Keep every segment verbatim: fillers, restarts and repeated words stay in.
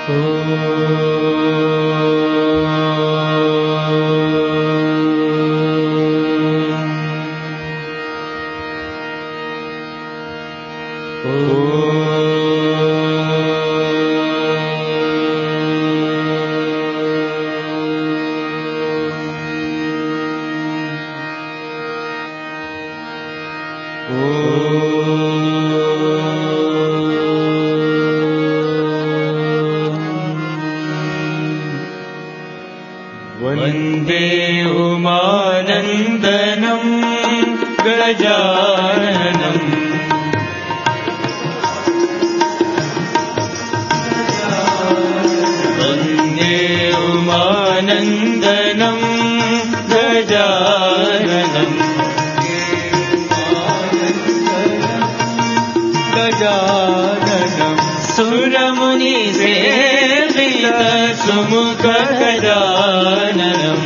वन्दे उमानन्दनं गजाननम् वन्दे उमानन्दनं गजाननम् गजाननम् सुरमुनिसेवित सुमुख गजाननम्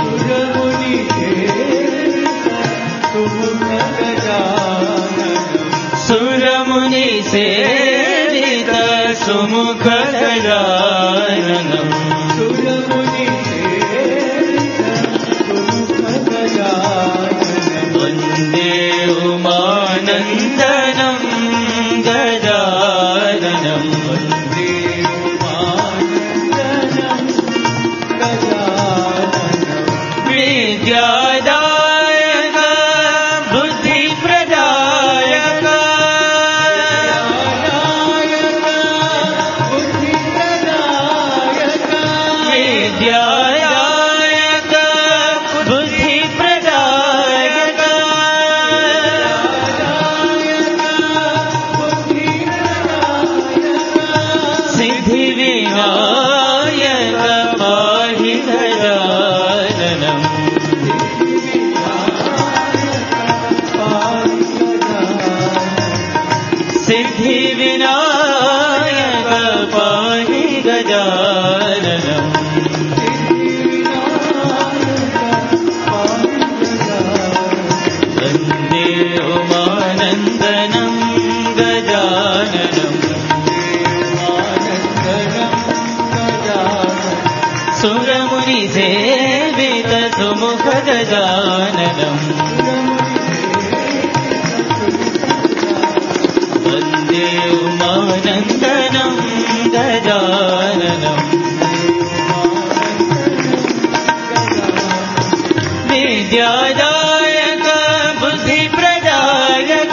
सुरमुनिसेवित सुमुख गजाननम् वन्दे उमानन्दनं गजाननम् वन्दे उमानन्दनं गजाननम् विद्यादायक बुद्धिप्रदायक विद्यादायक बुद्धिप्रदायक सिद्धिविनायक पाहि गजाननम् सिद्धिविनायक पाहि गजाननम् वन्दे उमानन्दनं गजाननम् सुरमुनिसेवित सुमुख गजाननम् वन्दे उमानन्दनं गजाननम् विद्यादायक बुद्धिप्रदायक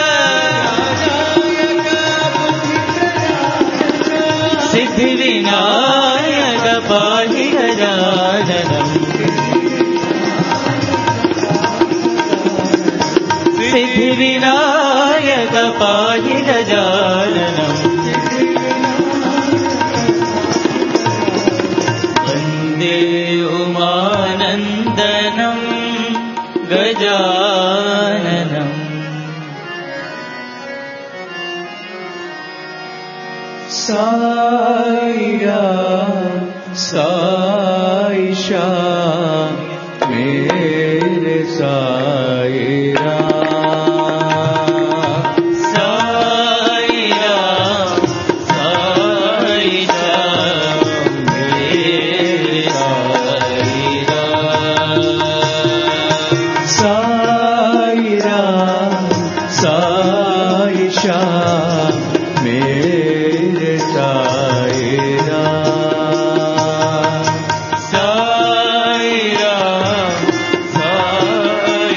सिद्धिविनायक पाहि गजाननम् सिद्धिविनायक पाहि गजाननम् वन्दे उमानन्दनं गजाननम् साईया साईशा मेरे साईरा साईया साईशा मेरे साईरा साईरा साईशा मेरे साईरा साईरा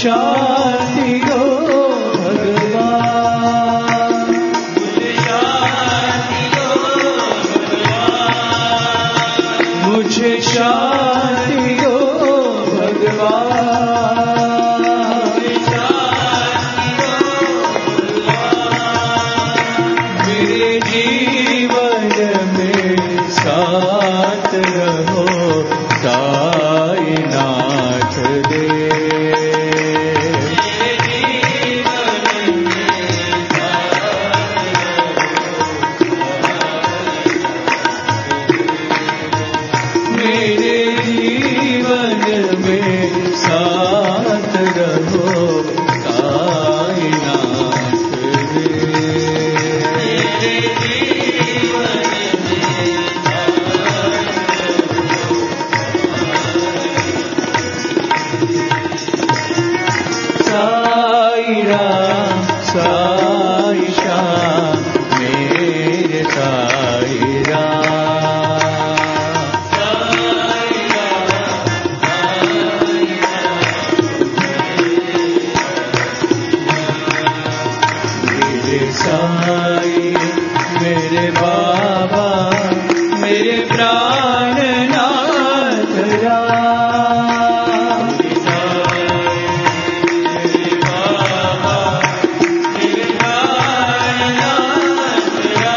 शांति दो भगवान, मुझे शांति दो भगवान, मेरे जीवन में साथ रहो साईनाथ देव। मेरे जीवन में साथ रहो साईनाथ साई राम साई श्याम मेरे साई साई मेरे बाबा मेरे प्राणनाथ राम, मेरे बाबा मेरे प्राणनाथ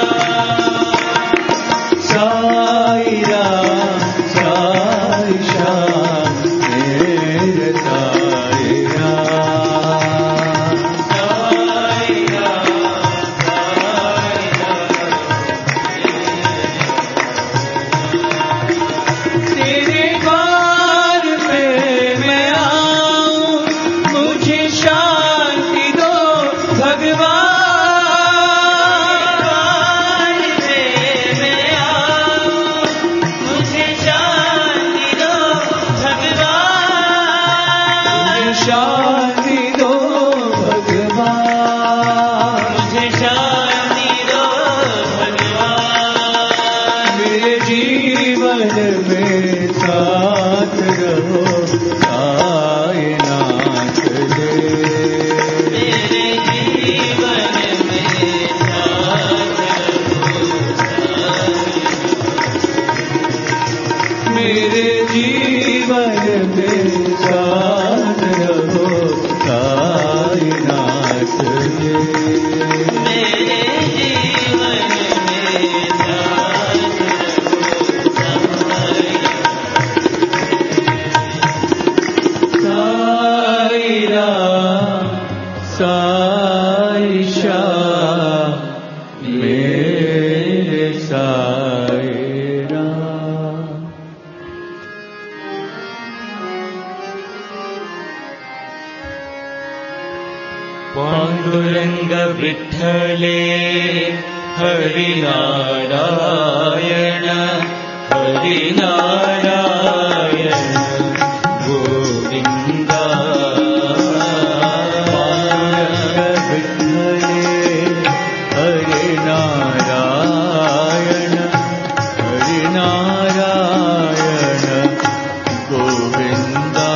राम, साई राम साई श्याम मेरे साई राम, तेरे द्वार पे मैं आऊं, मुझे शांति दो भगवान, मैं आऊं, मुझे शांति दो भगवान, शांति दो भगवान, मुझे शांति दो भगवान, मेरे जीवन में साथ रहो साईनाथ देव। मेरे जीवन में साथ रहो, मेरे जीवन में साथ रहो साईनाथ देव। मेरे जीवन में साई राम साई श्याम मेरे साई राम। पांडुरंग विठ्ठले हरिनारायण हरिनारायण गोविंदा, पांडुरंग विठ्ठले हरिनारायण हरिनारायण गोविंदा,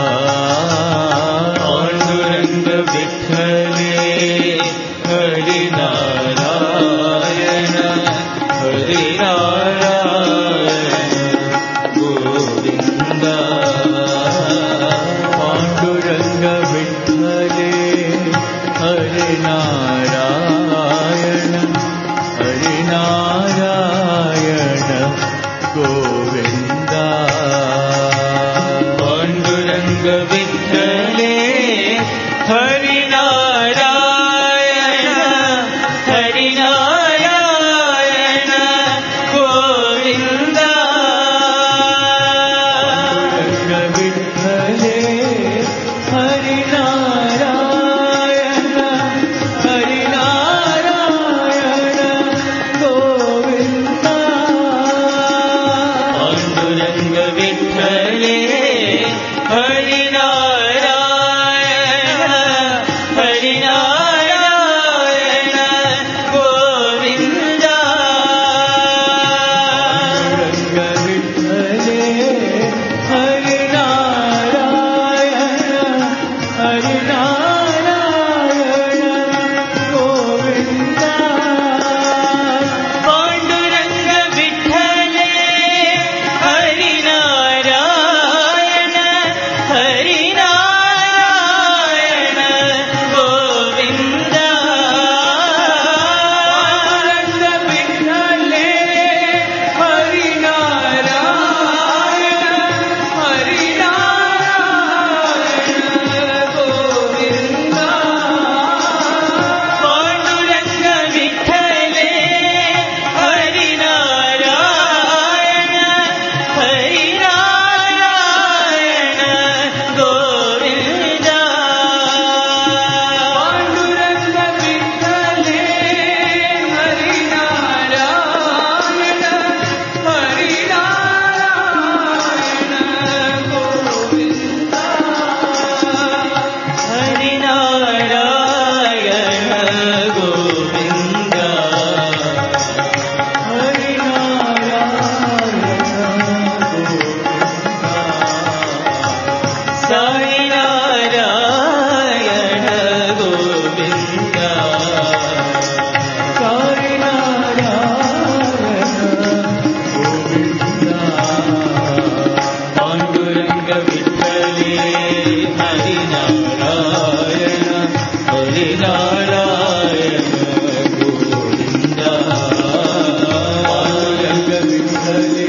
पांडुरंग विठ्ठले हरिनारायण हरिनारायण गोविंदा, पांडुरंग विठ्ठले हरिनारायण हरिनारायण गोविंदा, पांडुरंग विठ्ठले हरिनारायण हरिनारायण गोविंदा, पांडुरंग विठ्ठले हरिनारायण हरिनारायण गोविंदा,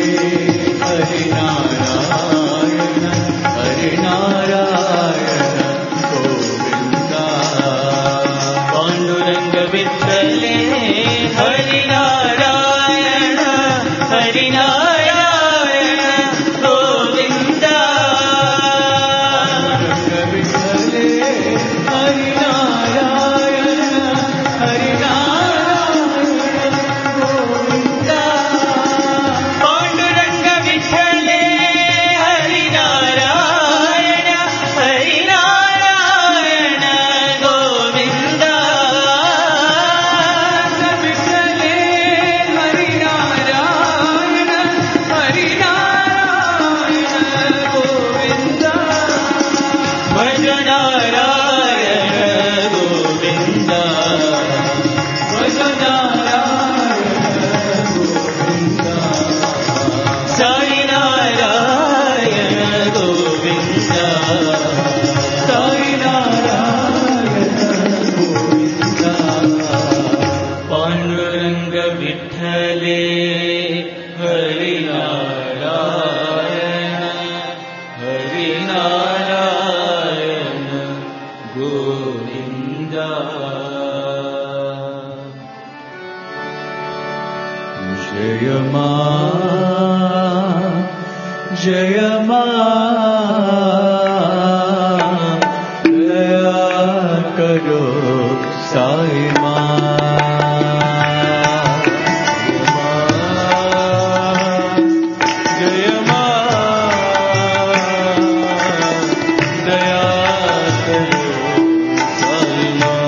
हरि नारायण हरि नारायण गोविंदा पांडुरंग विठ्ठले हरि नारायण हरि नारायण गोविंदा पांडुरंग विठ्ठले हरि नारायण हरि नारायण गोविंदा पांडुरंग विठ्ठले हरि नारायण हरि नारायण गोविंदा विठ्ठले हरि नारायण हरि नारायण गोविंदा भज नारायण गोविंदा भज नारायण गोविंदा साई नारायण गोविंदा साई नारायण गोविंदा पांडुरंग विठ्ठले हरि नारायण हरि नारायण गोविंदा जय मां जय मां दया करो साई मां जय मां दया करो साई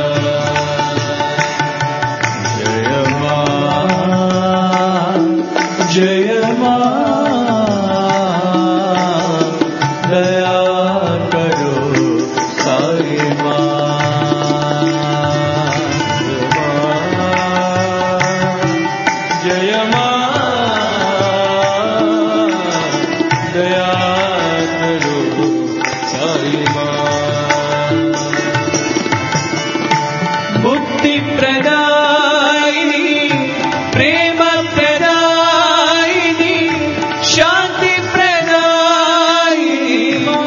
मां जय मां जय मां दया करो साई मां जय मां दया करो साई मां मुक्ति प्रदायिनी प्रेम प्रदायिनी शांति प्रदायिनी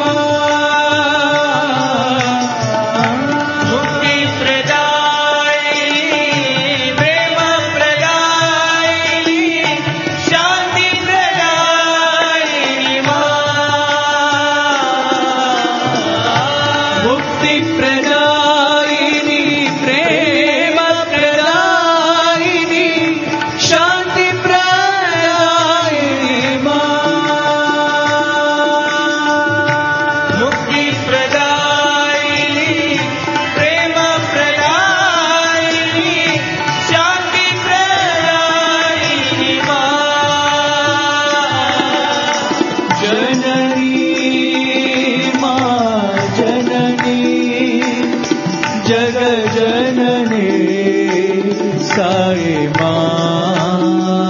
मुक्ति प्रदायिनी प्रेम प्रदायिनी शांति प्रदायिनी मुक्ति प्रदायिनी प्रेम प्रदायिनी शांति प्रदायिनी मुक्ति प्रदायिनी प्रेम प्रदायिनी शांति प्रदायिनी जननी मां जननी जग जननी साई मां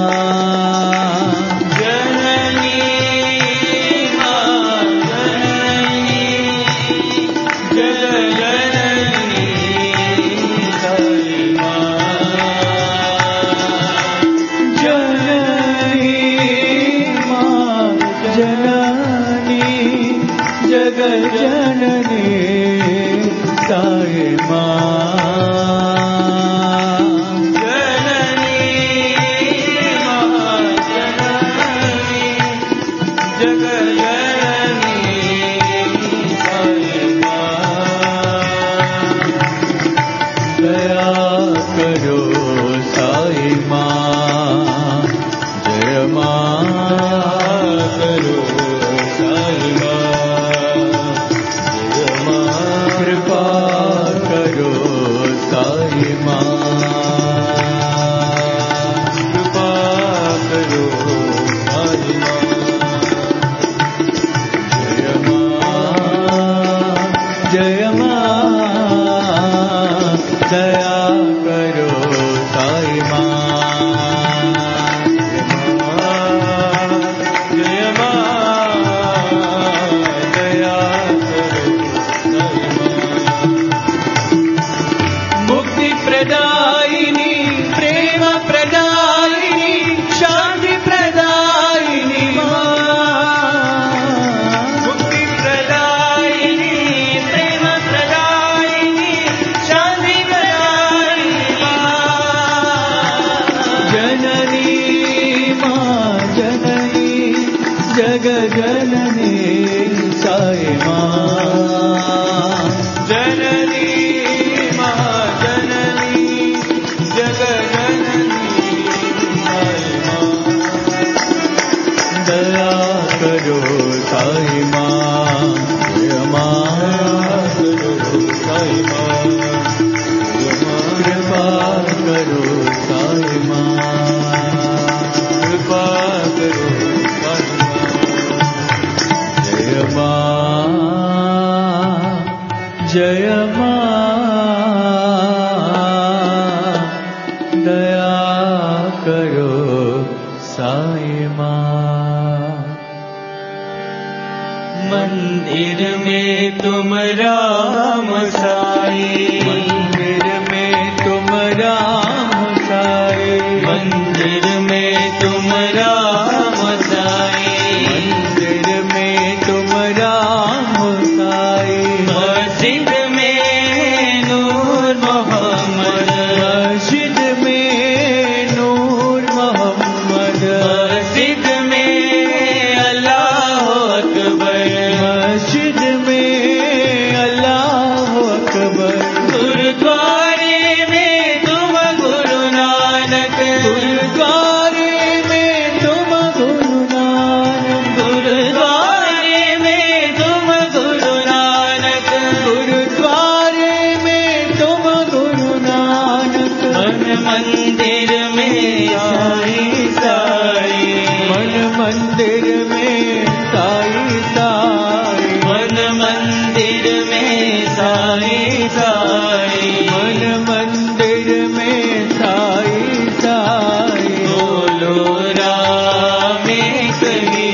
जननी मां जननी जग जननी साई मां जननी मां जननी जग जननी साई मां जननी मां जननी जग जननी साई मां दया करो साई मां जय मां करो साई मां जय मां कृपा करो साई मां कृपा करो साई मां जगजननी साई माँ जननी माँ जननी जगजननी साई माँ दया करो साई माँ जय माँ करो साई माँ कृपा करो साई माँ कृपा करो जय माँ जय माँ दया करो साई माँ मंदिर में तुम राम साई मंदिर में तुम राम साई मंदिर में तुम राम साई मंदिर में तुम राम साई मस्जिद में नूर मोहम्मद मस्जिद में नूर मोहम्मद मस्जिद में अल्लाह अकबर मस्जिद में अल्लाह अकबर गुरुद्वारे में तुम गुरु नानक गुरुद्वारे में तुम गुरु नानक गुरुद्वारे में तुम गुरु नानक गुरुद्वारे में तुम गुरु नानक मन मंदिर में साई साई मन मंदिर में साई साई मन मंदिर में साई साई मन मंदिर में साई साई बोलो राम एक ही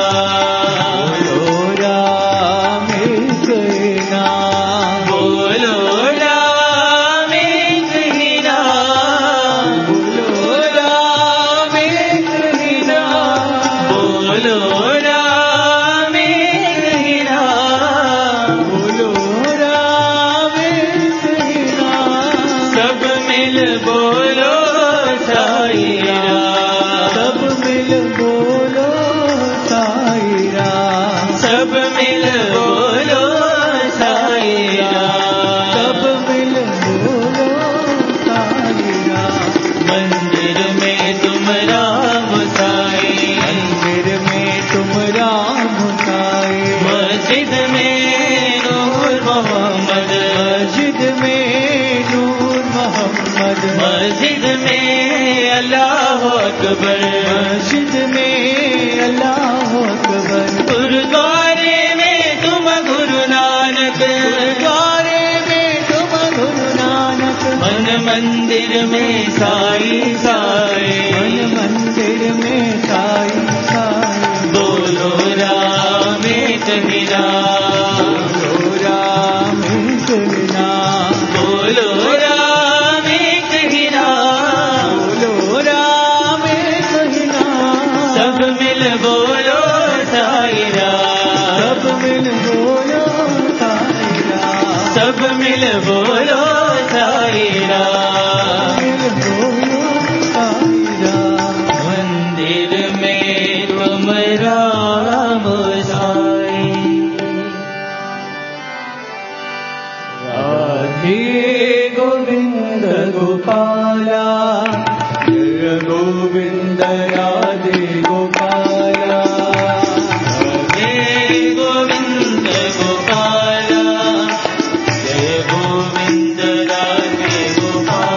नाम बोलो राम एक ही नाम बोलो राम एक ही नाम बोलो राम एक ही नाम बोलो राम एक ही नाम बोलो राम एक ही नाम सब मिल बोलो साई राम सब मिल बोलो साई राम सब मिल बोलो साई राम सब मिल बोलो साई राम मंदिर में तुम राम साई मंदिर में तुम राम साई मस्जिद में नूर मोहम्मद मस्जिद में नूर मोहम्मद मस्जिद में अल्लाह अकबर मस्जिद में अल्लाह अकबर गुरुद्वारे में तुम गुरु नानक गुरुद्वारे में तुम गुरु नानक मन मंदिर में साई साई मन मंदिर में साई साई बोलो राम एक ही नाम बोलो राम एक ही नाम बोलो राम एक ही नाम बोलो राम एक ही नाम सब मिल बोलो साई राम सब मिल बोलो साई राम सब मिल बोलो साई राम मिल बोलो साई राम मंदिर में तुम राम साई राधे गोविंद गोपाला जय गोविंद राधे गोपाला राधे गोविंद गोपाला जय गोविंद राधे गोपाला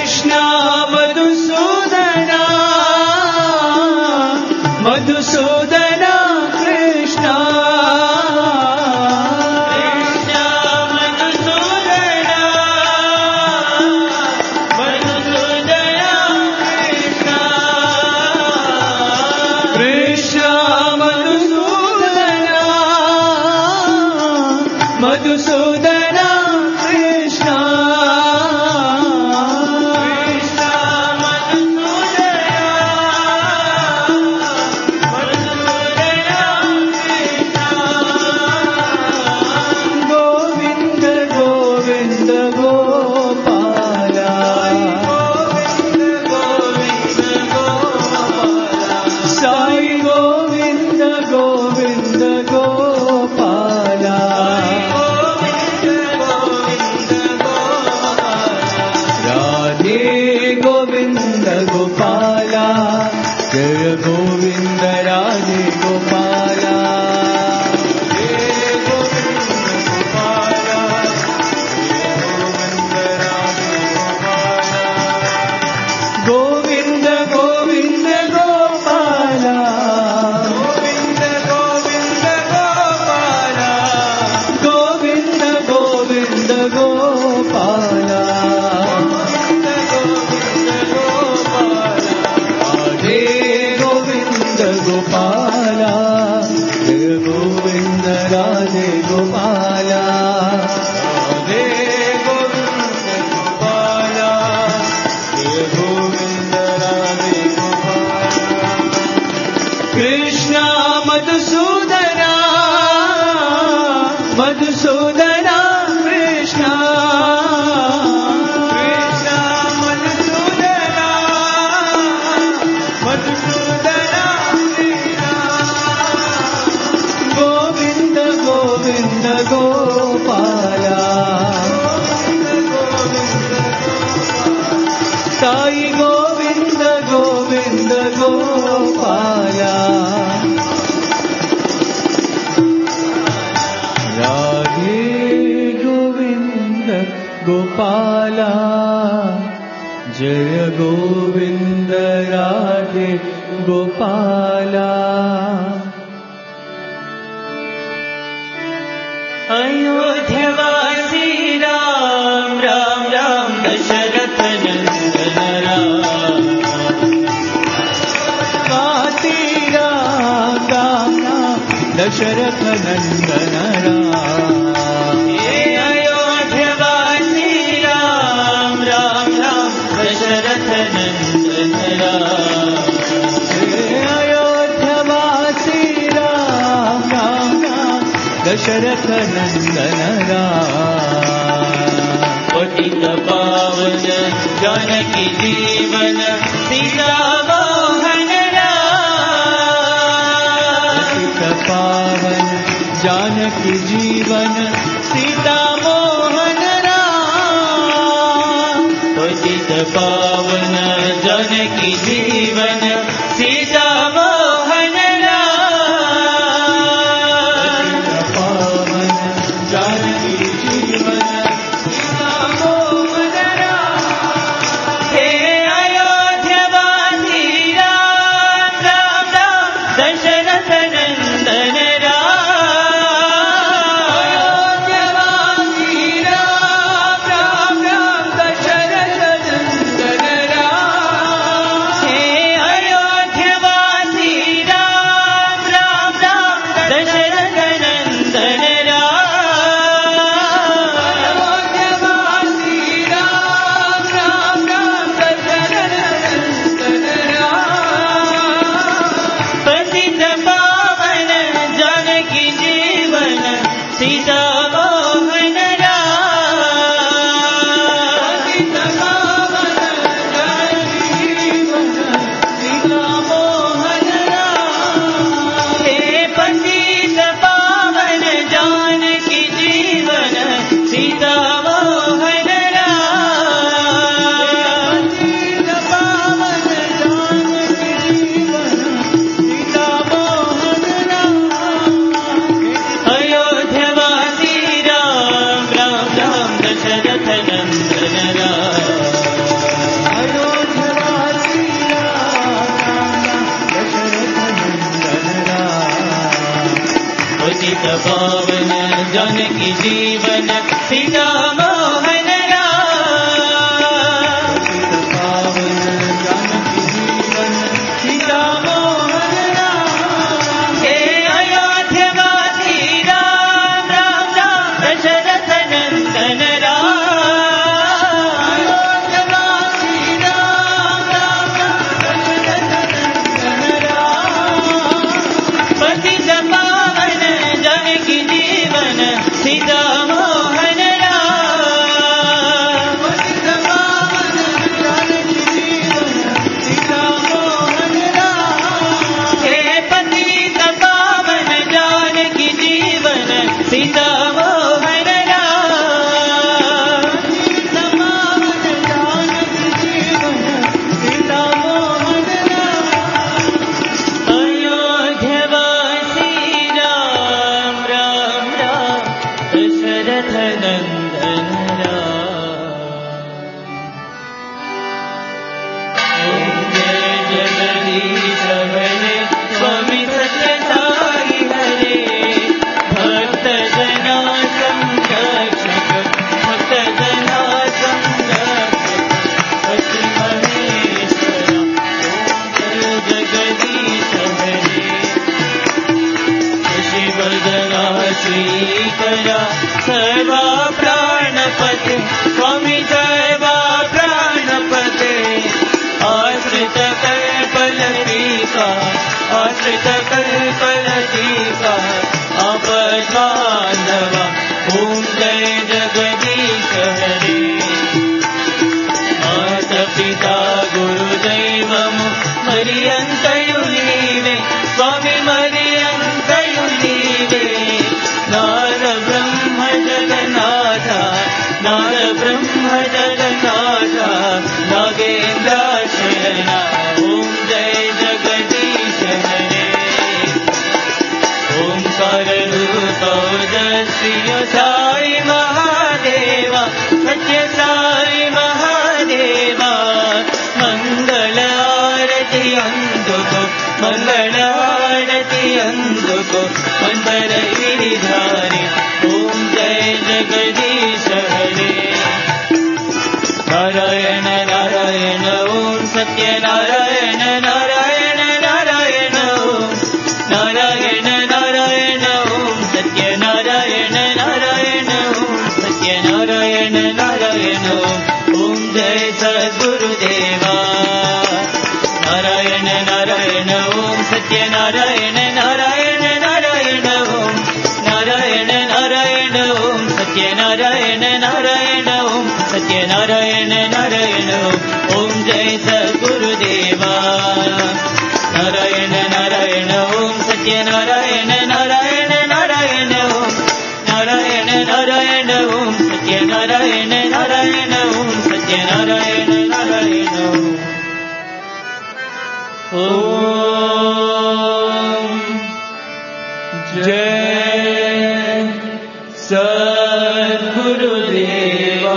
కృష్ణ మధుసూదన మధుసూదన కృష్ణ మధుసూదన కృష్ణ కృష్ణ మధుసూదన మధుసూదన కృష్ణ గోవింద గోవింద గోపాల గోవింద గోవింద గోపాల సాయి గోవింద గోవింద గోపాల गोविंद गोपाला जय गोविंद राधे गोपाला जय गोविंद गोपाला गोविंद गोविंद गोपाला गोविंद गोविंद गोपाला गोविंद गोविंद गोपाला गोपाला जय गोविंद राधे गोपाला राधे गोविंद गोपाला जय गोविंद राधे गोपाला कृष्ण मधुसूदन मधुसूदन कृष्ण कृष्ण मधुसूदन मधुसूदन गोविंद गोविंद गोपाला साई गोविंद गोविंद गोपाला राधे गोविंद गोपाला जय गोविंद राधे गोपाला अयोध्यवासी राम राम राम दशरथ नंदन राम वासी राम राम राम दशरथ नंदन राम अयोध्यवासी राम राम राम दशरथ नंदन राम अयोध्यवासी राम राम राम दशरथ नंदन राम पतित पावन जानकी जीवन सीता मोहन राम पतित पावन जानकी जीवन सीता मोहन राम पतित पावन जानकी जीवन सीता मोहन हे पावन जानकी जीवन सीता मोहन राम। पावन जानकी जीवन सीता मोहन राम। हे अयोध्यवासी राम राम राम दशरथ नंदन राम। अयोध्यवासी राम राम राम दशरथ नंदन राम। पतित पावन जानकी जीवन सीता मोहन राम। पतित पावन जानकी जीवन सीता मोहन राम। हे पतित पावन जानकी जीवन सीता मोहन राम। पतित पावन जानकी जीवन सीता मोहन राम। अयोध्यवासी राम राम राम दशरथ नंदन राम। ओम जय जगदीश हरे स्वामी सत्य साई हरे। भक्त जना संरक्षक भक्त जना संरक्षक सत्य महेश्वर। ओम जय जगदीश हरे। शिवदना श्रीकरा सर्वा प्राणपते स्वामी सर्वा प्राणपते। आश्रित कल्पलतिका आश्रित कल्पलतिका आपद्बान्धवा। ओम जय जगदीश हरे। माता पिता गुरुदैवము మరియంతయు నీవే స్వామి మరియంతయు నీవే। నాద బ్రహ్మ జగన్నాథ నాద బ్రహ్మ జగన్నాథ నాగేంద్ర శయన। ఓం జయ జగదీశ హరే। ओंकार रूप श्री साई महादेवा सत्य साई महादेवा। मंगल आरती अंदुको मंगल आरती अंदुको मंदर गिरिधारी। ओम जय जगदीश हरे। नारायण नारायण ओम सत्य नारायण नारायण नारायण ओम नारायण नारायण ओम सत्य नारायण नारायण ओम सत्य नारायण नारायण ओम। ओम जय सद्गुरुदेवा। नारायण नारायण ओम सत्य नारायण नारायण नारायण ओम नारायण नारायण ओम सत्य नारायण नारायण ओम सत्य नारायण नारायण ओम। ओम जय सद्गुरुदेवा। नारायण नारायण ओम सत्य नारायण नारायण नारायण ओम नारायण नारायण ओम सत्य नारायण नारायण ओम सत्य नारायण नारायण ओम। ओम जय सद्गुरुदेवा।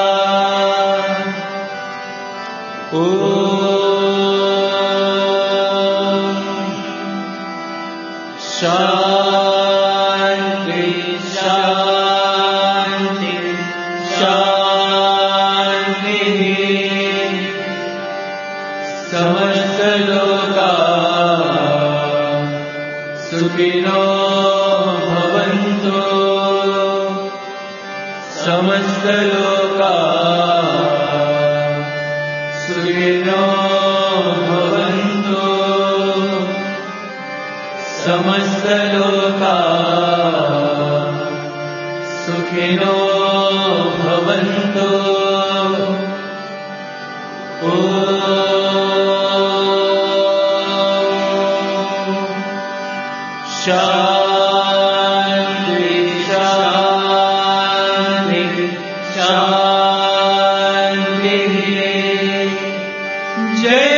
ओम शांति शांति शांति। समस्त लोका सुखिनो भवन्तु। समस्त लोका सुखिनो भवन्तु। समस्त लोका सुखिनो भवन्तु। शांति शांति शांति। जय